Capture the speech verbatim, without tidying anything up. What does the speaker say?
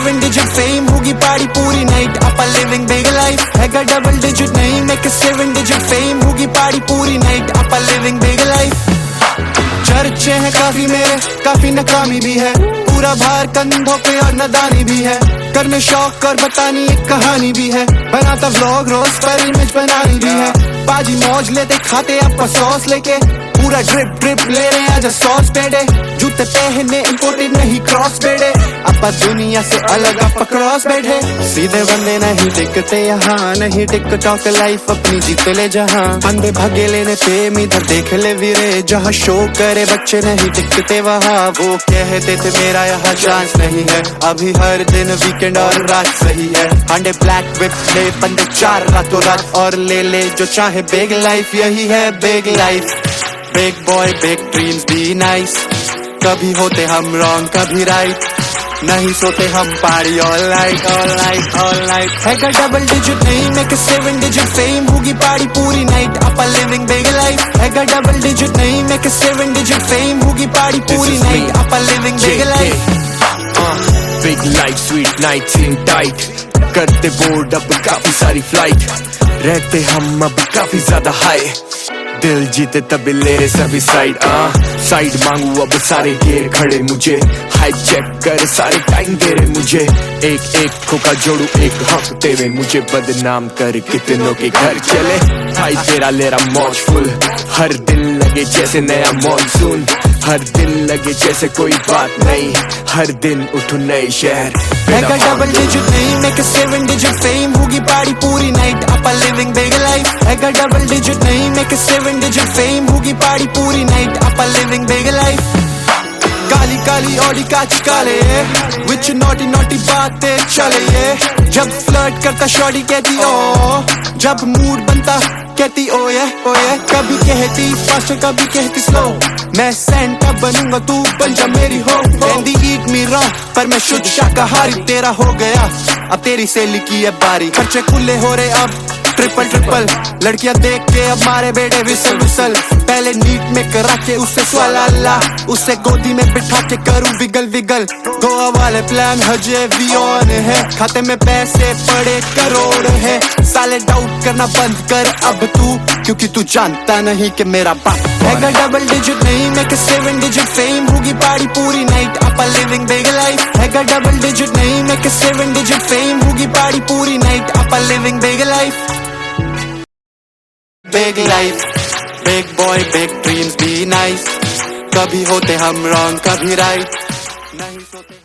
Seven digit fame, होगी party पूरी night, अपा लिविंग बिग लाइफ। हैगा डबल डिजिट नहीं मेक सेवन डिजिट फेम, होगी पार्टी पूरी नाइट, अपा लिविंग बिग लाइफ। चर्चे हैं काफी मेरे, काफी नाकामी भी है, पूरा भार कंधों पे और नादानी भी है, करने शौक और बतानी एक कहानी भी है, बनाता व्लॉग रोज पर इमेज बनानी भी है। बाजी मौज लेते खाते अपा सॉस लेके, पूरा ड्रिप ड्रिप ले रहे आज सॉस पेड़े, जूते पहने इंपोर्टेड नहीं क्रॉस बेड़े, अपा दुनिया से अलग अपा क्रॉस बैठे। सीधे बंदे नहीं टिकते यहाँ, नहीं टिकटॉक लाइफ अपनी जीत ले जहाँ, बंदे भागे लेने फेम इधर देख ले वीरे, जहाँ शो करे बच्चे नहीं टिकते वहाँ। वो कहते थे मेरा यहाँ चांस नहीं है, अभी हर दिन वीकेंड और रात सही है, हांडे ब्लैक विप ले बंदे चार रातों रात, और ले ले जो चाहे बिग लाइफ, यही है big life. Big boy big dreams be nice, कभी होते हम रॉन्ग कभी राइट, नहीं सोते हम party all night all night all night. हैगा डबल डिजिट नहीं मेक सेवन डिजिट फेम, होगी पार्टी पूरी नाइट, अपा लिविंग बिग लाइफ। हैगा डबल डिजिट नहीं मेक सेवन डिजिट फेम, होगी पार्टी पूरी नाइट, अपा living big life. Big life sweet nights in tight, करते बोर्ड अब काफी सारी फ्लाइट, रहते हम अब काफी ज्यादा हाई, दिल जीते तभी ले रहे सभी साइड। आ साइड मांगू अब सारे गेर खड़े मुझे, हाइप चेक कर सारे टाइम दे रहे मुझे, एक एक खोका जोड़ू एक हक तेरे, मुझे बदनाम कर कितनों के घर चले। भाई तेरा ले रहा मौज फुल, हर दिन लगे जैसे नया मॉनसून, हर दिन लगे जैसे कोई बात नहीं, हर दिन उठू नए शहर। हैगा डबल डिजिट नहीं मेक सेवन डिजिट फेम, होगी पार्टी पूरी नाइट, अपा लिविंग बिग लाइफ। हैगा डबल डिजिट नहीं मेक सेवन डिजिट फेम, होगी पार्टी पूरी नाइट, अपा लिविंग बिग लाइफ। काली काली ऑडी काच काले, विच नॉटी नॉटी बातें चले ये, जब फ्लर्ट करता शॉडी कहती ओ, जब मूड बनता कहती ओ ये ओ ये, कभी कहती फास्ट कभी कहती स्लो, मैं सेंटा बनूंगा तू बन जा मेरी हो, कहती ईट मी रॉ पर मैं शुद्ध शाकाहारी, तेरा हो गया अब तेरी सहेली की है बारी, खर्चे खुले हो रहे अब ट्रिपल ट्रिपल, लड़कियां देख के अब मारे बेटे विसल विसल, पहले नीट में करा के उससे स्वाला, उससे गोदी में बिठा के करूं विगल विगल, गोवा वाले प्लान हजे भी ऑन है, खाते में पैसे पड़े करोड़ है, साले डाउट करना बंद कर अब तू, क्योंकि तू जानता नहीं कि मेरा बाप। हैगा डबल डिजिट नहीं मेक सेवन डिजिट फेम, होगी पार्टी पूरी नाइट, अपा लिविंग बिग लाइफ। हैगा डबल डिजिट नहीं मेक सेवन डिजिट फेम, होगी पार्टी पूरी नाइट, अपा living big life. Big life big boy big dreams be nice, कभी होते हम रॉन्ग कभी राइट, नहीं सोते